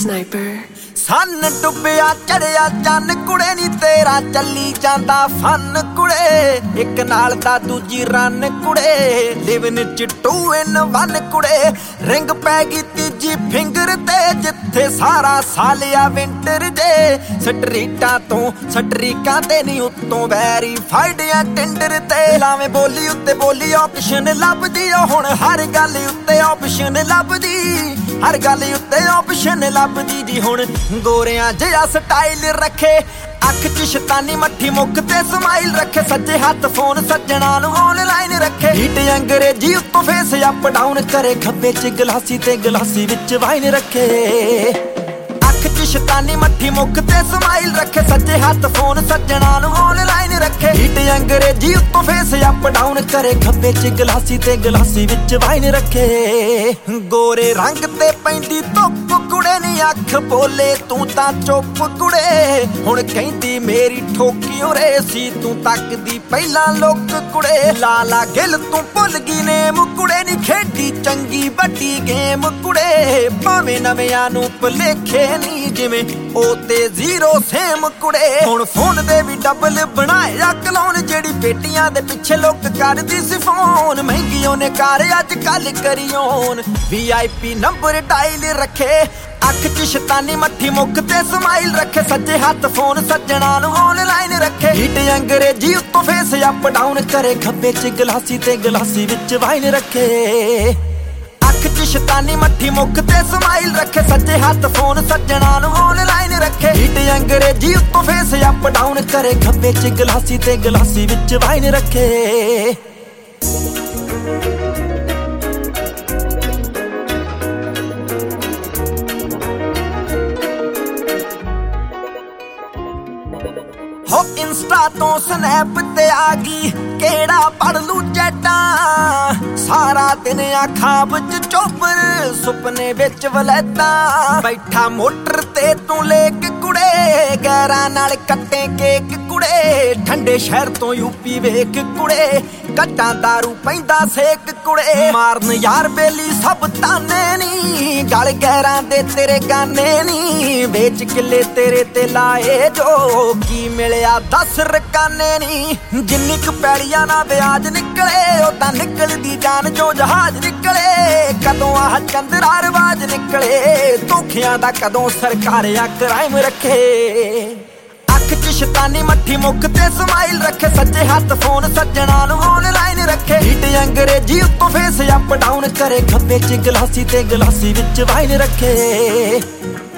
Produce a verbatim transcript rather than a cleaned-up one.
Sniper ਸੰਨ ਡੁੱਬਿਆ ਚੜਿਆ ਚੰਨ ਕੁੜੇ ਨੀ ਤੇਰਾ ਚੱਲੀ ਜਾਂਦਾ ਫਨ ਕੁੜੇ ਇੱਕ ਨਾਲ ਦਾ ਦੂਜੀ ਰਨ ਕੁੜੇ ਲਿਵਨ ਚ ਟੂ ਇਨ ਵਨ ਕੁੜੇ ਰਿੰਗ ਪੈ ਗਈ ਤੀਜੀ ਫਿੰਗਰ ਤੇ ਜਿੱਥੇ ਸਾਰਾ ਸਾਲਿਆ ਵਿੰਟਰ ਜੇ ਸਟਰੀਟਾਂ ਤੋਂ ਸਟਰੀਕਾਂ ਤੇ ਨਹੀਂ ਉੱਤੋਂ ਵੈਰੀਫਾਈਡ ਆ ਟਿੰਡਰ ਤੇ ਲਾਵੇਂ ਬੋਲੀ ਉੱਤੇ ਬੋਲੀ ਆਪਸ਼ਨ ਲੱਭਦੀ ਆ ਹੁਣ ਹਰ ਗੱਲ ਉੱਤੇ ਆਪਸ਼ਨ ਲੱਭਦੀ ਹਰ ਗੱਲ ਉੱਤੇ ਆਪਸ਼ਨ ਲੱਭਦੀ ਜੀ ਹੁਣ ਗੋਰਿਆਂ ਜਿਹਾ ਸਟਾਈਲ ਰੱਖੇ ਅੱਖ ਚ ਸ਼ੈਤਾਨੀ ਮੱਠੀ ਮੁੱਖ ਤੇ ਸਮਾਈਲ ਰੱਖੇ ਸੱਜੇ ਹੱਥ ਫੋਨ ਸੱਜਣਾ ਨੂੰ ਆਨਲਾਈਨ ਰੱਖੇ ਹੀਟ ਅੰਗਰੇਜ਼ੀ ਉੱਤੋਂ ਫੇਸ ਅਪ ਡਾਊਨ ਕਰੇ ਖੱਬੇ ਚ ਗਲਾਸੀ ਤੇ ਗਲਾਸੀ ਵਿੱਚ ਵਾਈਨ ਰੱਖੇ ਅੱਖ ਚ ਸ਼ੈਤਾਨੀ ਮੱਠੀ ਮੁੱਖ ਤੇ ਸਮਾਈਲ ਰੱਖੇ ਸੱਜੇ ਹੱਥ ਫੋਨ ਸੱਜਣਾ ਨੂੰ ਆਨਲਾਈਨ ਰੱਖੇ ਹੀਟ ਅੰਗਰੇਜ਼ੀ ਉੱਤੋਂ ਫੇਸ ਅਪ ਡਾਊਨ ਕਰੇ ਖੱਬੇ ਚ ਗਲਾਸੀ ਤੇ ਗਲਾਸੀ ਵਿੱਚ ਵਾਈਨ ਰੱਖੇ ਗੋਰੇ ਰੰਗ ਤੇ ਪੈਂਦੀ ਧੁੱਪ ਕੁੜੇ ਨੀ ਅੱਖ ਬੋਲੇ ਤੂੰ ਤਾਂ ਚੁੱਪ ਕੁੜੇ ਹੁਣ ਕਹਿੰਦੀ ਮੇਰੀ ਠੋਕੀ ਉਰੇ ਸੀ ਤੂੰ ਤੱਕਦੀ ਪਹਿਲਾਂ ਲੁੱਕ ਕੁੜੇ ਲਾਲਾ ਗਿੱਲ ਤੂੰ ਭੁੱਲ ਗਈ ਨੇਮ ਕੁੜੇ ਨੀ ਖੇਡੀ ਚੰਗੀ ਵੱਡੀ ਗੇਮ ਕੁੜੇ ਭਾਵੇਂ ਨਵਿਆਂ ਨੂੰ ਭੁਲੇਖੇ ਨੀ ਜਿਵੇਂ ਉਹ ਤੇ ਜ਼ੀਰੋ ਸੇਮ ਕੁੜੇ ਹੁਣ ਫੋਨ ਦੇ ਵੀ ਡਬਲ ਬਣਾਇਆ ਕਲੋਨ ਜਿਹੜੀ ਬੇਟੀਆਂ ਦੇ ਪਿੱਛੇ ਲੁੱਕ ਕਰਦੀ ਸੀ ਫੋਨ ਮਹਿੰਗੀ ਉਹਨੇ ਕਾਰ ਅੱਜ ਕੱਲ ਕਰੀਓਨ ਵੀ ਆਈ ਪੀ ਨੰਬਰ ਡਾਇਲ ਰੱਖੇ ਅੱਖ ਚ ਸ਼ੈਤਾਨੀ ਮੱਠੀ ਮੁੱਖ ਤੇ ਸਮਾਈਲ ਰੱਖੇ ਸੱਜੇ ਹੱਥ ਫੋਨ ਸੱਜਣਾ ਨੂੰ ਆਨਲਾਈਨ ਰੱਖੇ ਹੀਟ ਅੰਗਰੇਜ਼ੀ ਉੱਤੋਂ ਫੇਸ ਅਪ ਡਾਊਨ ਕਰੇ ਖੱਬੇ ਚ ਗਲਾਸੀ ਤੇ ਗਲਾਸੀ ਵਿੱਚ ਵਾਈਨ ਰੱਖੇ ਅੱਖ ਚ ਸ਼ੈਤਾਨੀ ਮੱਠੀ ਮੁੱਖ ਤੇ ਸਮਾਈਲ ਰੱਖੇ ਸੱਜੇ ਹੱਥ ਫੋਨ ਸੱਜਣਾ ਨੂੰ ਆਨਲਾਈਨ ਰੱਖੇ ਹੀਟ ਅੰਗਰੇਜ਼ੀ ਉੱਤੋਂ ਫੇਸ ਅਪ ਡਾਊਨ ਕਰੇ ਖੱਬੇ ਚ ਗਲਾਸੀ ਤੇ ਗਲਾਸੀ ਵਿੱਚ ਵਾਈਨ ਰੱਖੇ ਹੋ ਇੰਸਟਾ ਤੋਂ ਸਨੈਪ ਤੇ ਆ ਗਈ ਕਿਹੜਾ ਪੜ ਲੂ ਚੈਟਾਂ ਸਾਰਾ ਦਿਨ ਆ ਖਾਬ ਚ ਚੋਬਰ ਸੁਪਨੇ ਵਿੱਚ ਵਲੈਤਾ ਬੈਠਾ ਮੋਟਰ ਤੇ ਤੂੰ ਲੇਕ ਕੁੜੇ ਗੈਰਾਂ ਨਾਲ ਕੱਟੇ ਕੇਕ ਕੁੜੇ ਠੰਡੇ ਸ਼ਹਿਰ ਤੋਂ ਯੂਪੀ ਵੇਖ ਕੁੜੇ ਕੱਟਾਂ ਦਾਰੂ ਪੈਂਦਾ ਸੇਕ ਕੁੜੇ ਮਾਰਨ ਯਾਰ ਬੇਲੀ ਸਭ ਤਾਨੇ ਨੀ ਗਲ ਗੈਰਾਂ ਦੇ ਤੇਰੇ ਗਾਨੇ ਨੀ ਵੇਚ ਕਿੱਲੇ ਤੇਰੇ ਤੇ ਲਾਏ ਜੋ ਕੀ ਮਿਲਿਆ ਦਸ ਰਕਾਨੇ ਨੀ ਜਿੰਨੀ ਕੁ ਪੈੜੀਆਂ ਨਾ ਵਿਆਜ ਨਿਕਲੇ ਉਹ ਤਾਂ ਨਿਕਲਦੀ ਜਾਨ ਜੋ ਜਹਾਜ਼ ਨਿਕਲੇ ਕਦੋਂ ਆਹ ਚੰਦਰਾ ਰਵਾਜ ਨਿਕਲੇ ਧੋਖਿਆਂ ਦਾ ਕਦੋਂ ਸਰਕਾਰ ਆ ਕ੍ਰਾਈਮ ਰੱਖੇ ਅੱਖ ਚ ਸ਼ੈਤਾਨੀ ਮੱਠੀ ਮੁੱਖ ਤੇ ਸਮਾਈਲ ਰੱਖੇ ਸੱਜੇ ਹੱਥ ਫੋਨ ਸੱਜਣਾ ਨੂੰ ਆਨਲਾਈਨ ਰੱਖੇ ਹੀਟ ਅੰਗਰੇਜ਼ੀ ਉੱਤੋਂ ਫੇਸ ਅਪ ਡਾਊਨ ਕਰੇ ਖੱਬੇ ਚ ਗਲਾਸੀ ਤੇ ਗਲਾਸੀ ਵਿੱਚ ਵਾਈਨ ਰੱਖੇ